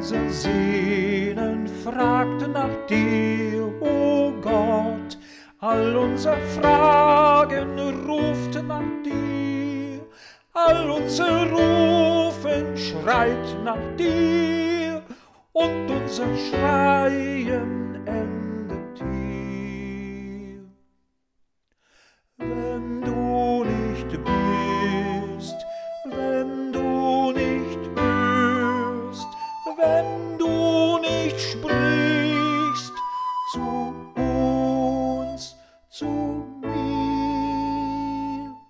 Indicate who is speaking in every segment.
Speaker 1: unsere Seelen fragten nach dir, o Gott. All unser Fragen ruften nach dir, all unser Rufen schreit nach dir, und unser Schreien endet hier. Wenn du nicht bist, wenn du nicht hörst, wenn du nicht sprichst zu uns, zu mir.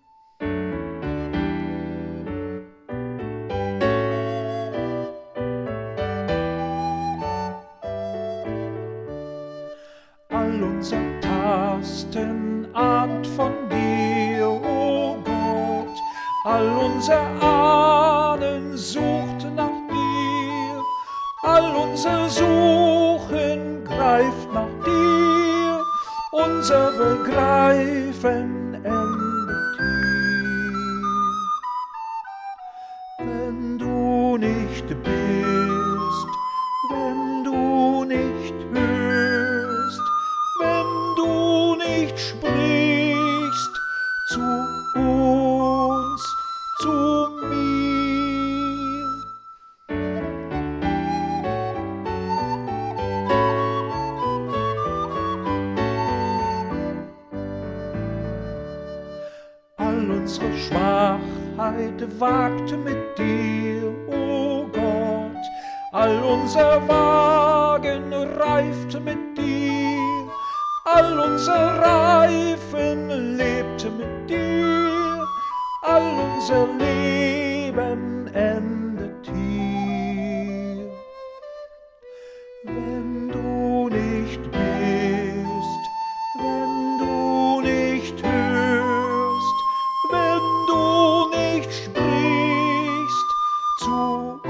Speaker 1: All unser Tasten ahnt von dir, o Gott, all unser Ahnen sucht nach dir, all unser Suchen greift nach dir, unser Begreifen endet hier. Wenn du nicht bist, wenn du nicht hörst, wenn du nicht sprichst zu uns, zu mir. All unsere Schwachheit wagte mit dir, o Gott, all unser Wagen reifte mit dir, all unser Reifen lebte mit dir, all unser Leben endet hier. Wenn du nicht bist, wenn du nicht hörst, wenn du nicht sprichst zu